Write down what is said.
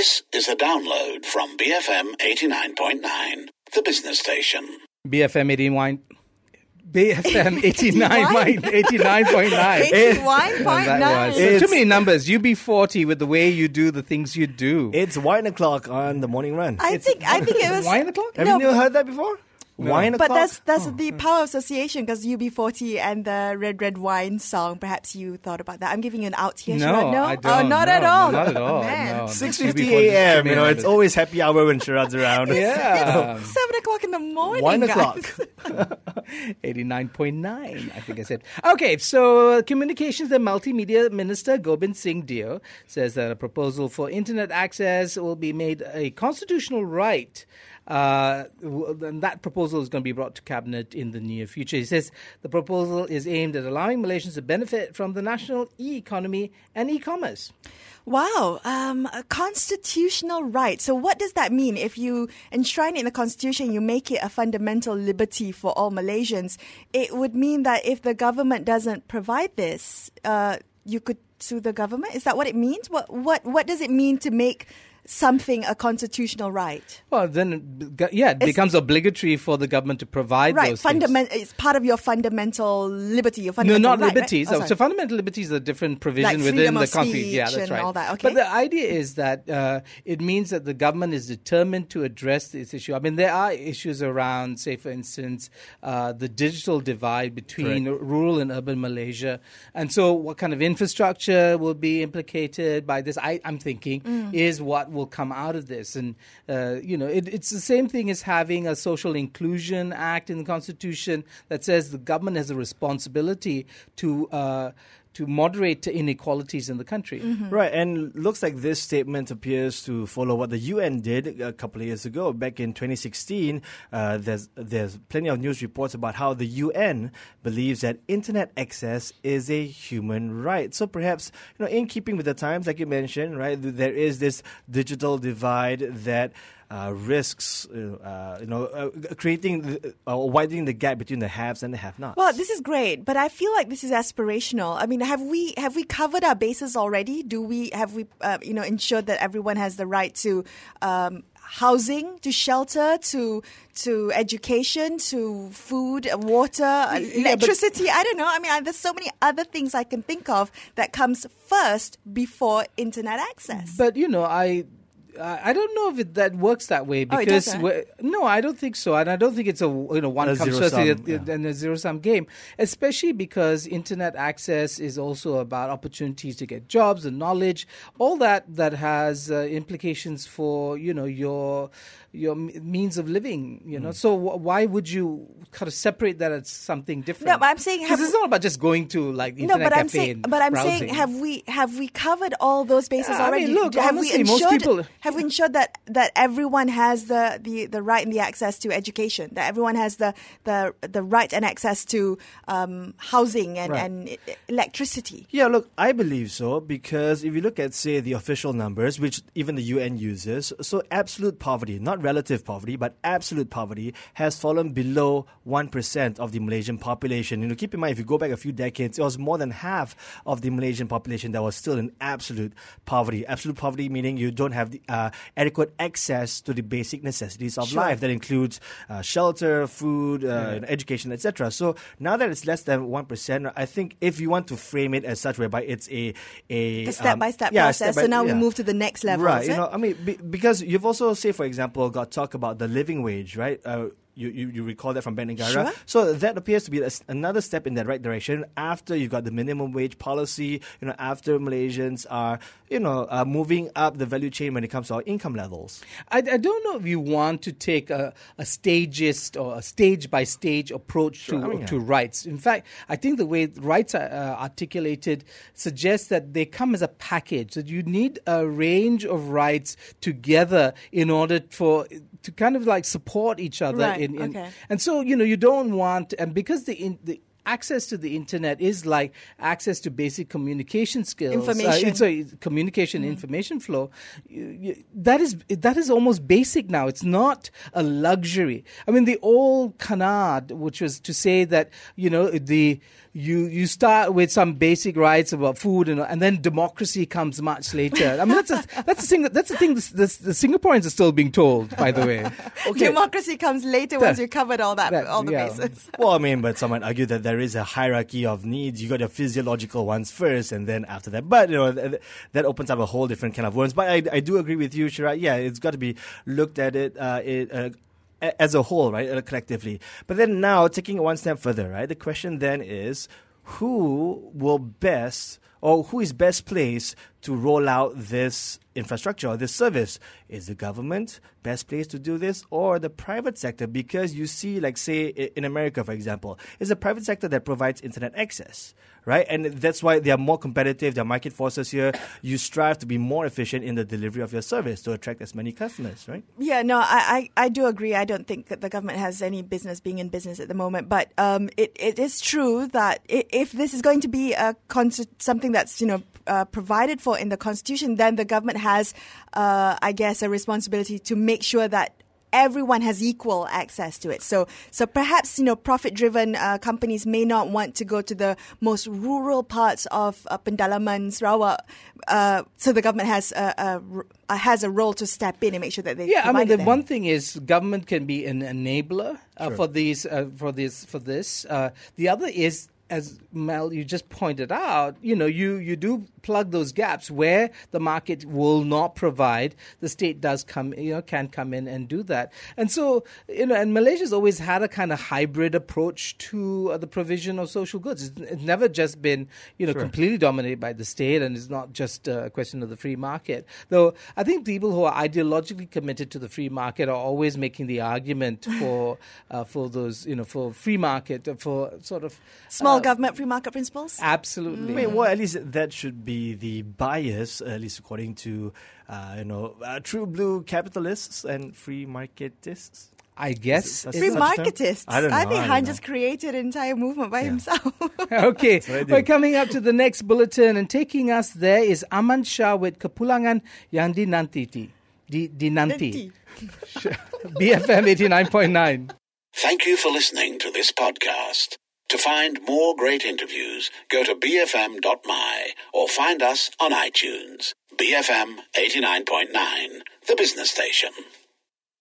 This is a download from BFM 89.9, the business station. BFM 89.9. 89.9. So too many numbers. UB40 with the way you do the things you do. It's wine o'clock on the morning run. I think it was wine o'clock. Have you heard that before? No. Wine o'clock. But that's the power of association, because UB40 and the Red Wine song. Perhaps you thought about that. I'm giving you an out here. No, no, I don't. not at all. Not at all. Man. No. 6:50 a.m. It's always happy hour when Sharrad's around. Yeah. It's 7 o'clock in the morning. Wine guys. o'clock. 89.9, I think I said. Okay, so Communications and Multimedia Minister Gobind Singh Deo says that a proposal for internet access will be made a constitutional right. And that proposal is going to be brought to Cabinet in the near future. He says the proposal is aimed at allowing Malaysians to benefit from the national e-economy and e-commerce. Wow, a constitutional right. So what does that mean? If you enshrine it in the Constitution, you make it a fundamental liberty for all Malaysians, it would mean that if the government doesn't provide this, you could sue the government? Is that what it means? What does it mean to make something a constitutional right? Well, then, it becomes obligatory for the government to provide those things. It's part of your fundamental liberty. Your No, fundamental not right, liberties. Right? So fundamental liberties are a different provision Like within freedom the of country. speech Yeah, that's and right. all that, okay. But the idea is that it means that the government is determined to address this issue. I mean, there are issues around, say, for instance, the digital divide between rural and urban Malaysia. And so what kind of infrastructure will be implicated by this, I'm thinking, is what will come out of this. And, it's the same thing as having a Social Inclusion Act in the Constitution that says the government has a responsibility to moderate inequalities in the country. Mm-hmm. Right, and looks like this statement appears to follow what the UN did a couple of years ago. Back in 2016, there's plenty of news reports about how the UN believes that internet access is a human right. So perhaps, in keeping with the times, like you mentioned, right, there is this digital divide that risks, creating widening the gap between the haves and the have-nots. Well, this is great, but I feel like this is aspirational. I mean, have we covered our bases already? Have we ensured that everyone has the right to housing, to shelter, to education, to food, water, electricity? I don't know. I mean, there's so many other things I can think of that comes first before internet access. But I don't know if that works that way, because no, I don't think so, and I don't think it's a one comes first and a zero-sum game. Especially because internet access is also about opportunities to get jobs and knowledge, all that has implications for your means of living. So why would you kind of separate that as something different? No, but I'm saying because it's not about just going to internet cafe and I'm browsing. saying have we covered all those bases already? I mean, look, honestly, most people. Have we ensured that everyone has the right and the access to education, that everyone has the right and access to housing and electricity? Yeah, look, I believe so, because if you look at, say, the official numbers, which even the UN uses, so absolute poverty, not relative poverty, but absolute poverty, has fallen below 1% of the Malaysian population. Keep in mind, if you go back a few decades, it was more than half of the Malaysian population that was still in absolute poverty. Absolute poverty meaning you don't have the adequate access to the basic necessities of life. That includes shelter, food, education, etc. So now that it's less than 1%, I think if you want to frame it as such, whereby it's a step-by-step process, so now we move to the next level. Right, because you've also, say, for example, got talk about the living wage, right? You recall that from Ben Negara. Sure. So that appears to be another step in that right direction after you've got the minimum wage policy, after Malaysians are, moving up the value chain when it comes to our income levels. I don't know if you want to take a stagist or a stage-by-stage approach to rights. In fact, I think the way rights are articulated suggests that they come as a package, that you need a range of rights together in order to kind of like support each other. Right. And so, you don't want, and because the access to the internet is like access to basic communication skills, communication information flow. That is almost basic now. It's not a luxury. I mean, the old canard, which was to say that you start with some basic rights about food, and then democracy comes much later. I mean, that's the thing. That's the thing. The Singaporeans are still being told, by the way. Okay. Democracy comes later once you've covered all the bases. Well, I mean, but someone argued that there is a hierarchy of needs. You got your physiological ones first, and then after that. But that opens up a whole different kind of worms. But I do agree with you, Shira. Yeah, it's got to be looked at it as a whole, right, collectively. But then now, taking it one step further, right, the question then is, who is best placed to roll out this infrastructure or this service? Is the government best placed to do this, or the private sector? Because you see, like, say, in America, for example, it's the private sector that provides internet access, right? And that's why they are more competitive. There are market forces here. You strive to be more efficient in the delivery of your service to attract as many customers, right? Yeah, no, I do agree. I don't think that the government has any business being in business at the moment. But it is true that if this is going to be something that's, provided for in the Constitution, then the government has, I guess, a responsibility to make sure that everyone has equal access to it. So perhaps, profit-driven companies may not want to go to the most rural parts of Pendalaman, Sarawak. So the government has a role to step in and make sure that they. Yeah, I mean, the one thing is government can be an enabler for this. The other is, as Mel, you just pointed out, you do plug those gaps where the market will not provide. The state does can come in and do that. And so, and Malaysia's always had a kind of hybrid approach to the provision of social goods. It's never just been, completely dominated by the state, and it's not just a question of the free market. Though I think people who are ideologically committed to the free market are always making the argument for those, for free market, for sort of small government, free market principles? Absolutely. I mean, well, at least that should be the bias, at least according to, true blue capitalists and free marketists. I guess. Free marketists. I don't know. I think Han just created an entire movement by himself. Okay, we're coming up to the next bulletin, and taking us there is Aman Shah with Kepulangan Yang Dinanti. BFM 89.9. Thank you for listening to this podcast. To find more great interviews, go to bfm.my or find us on iTunes. BFM 89.9, the business station.